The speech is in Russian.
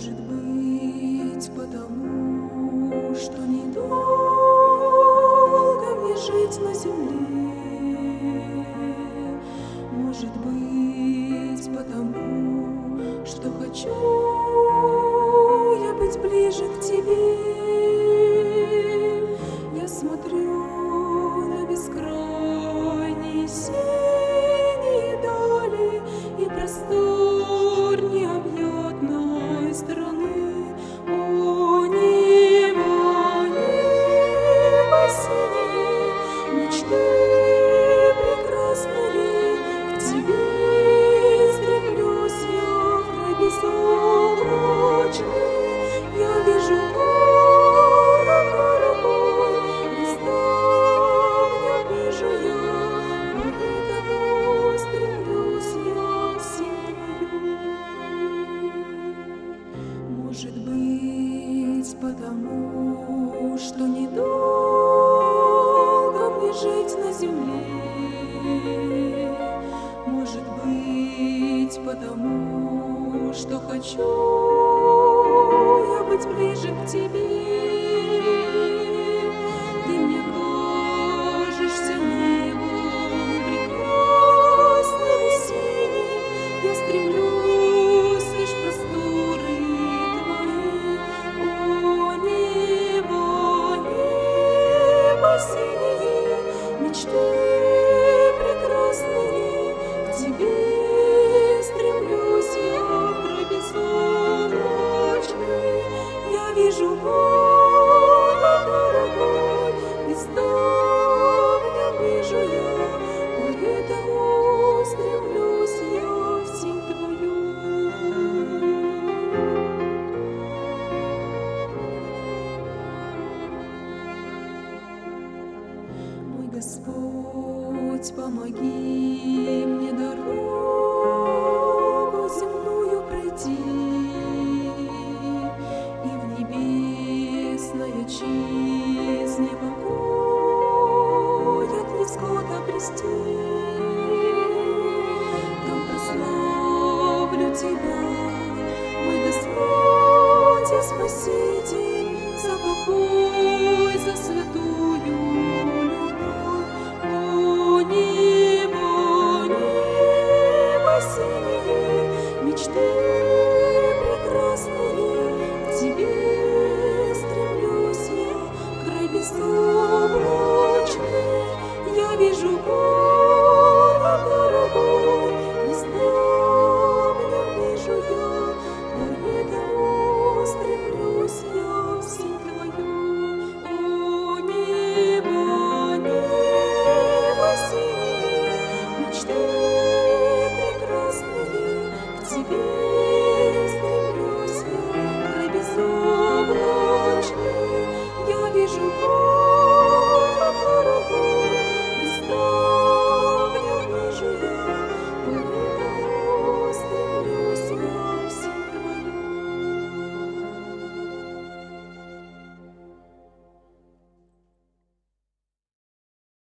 Может быть, потому что недолго мне жить на земле. Может быть, потому что хочу я быть ближе к тебе. Я смотрю на бескрайние синие дали и простор необъятной страны. О, небо, небо синее, мечты прекрасные, к тебе стремлюсь я в край безоблачный. Я вижу город дорогой, Христа в нем вижу я, поэтому стремлюсь я всем твою. Может быть, потому что недолго мне жить на земле. Может быть, потому что хочу я быть ближе к тебе. Ты мне кажешься небом прекрасным и синим. Я стремлюсь лишь в просторы твои. О, небо, небо синее, мечты прекрасные, к тебе стремлюсь я в край безоблачный. Я вижу город дорогой, Христа в нем вижу я, поэтому стремлюсь я в синь твою. Мой Господь, помоги мне дорогу земную пройти и в небесной отчизне покой от невзгод обрести. Там прославлю Тебя, мой Господь и Спаситель, за покой, за святую любовь. О, небо, небо синее, мечты прекрасные, к тебе стремлюсь я, край безоблачный. Я вижу город дорогой, Христа в нем вижу я, поэтому стремлюсь я в синь твою. О, небо, небо синее, мечты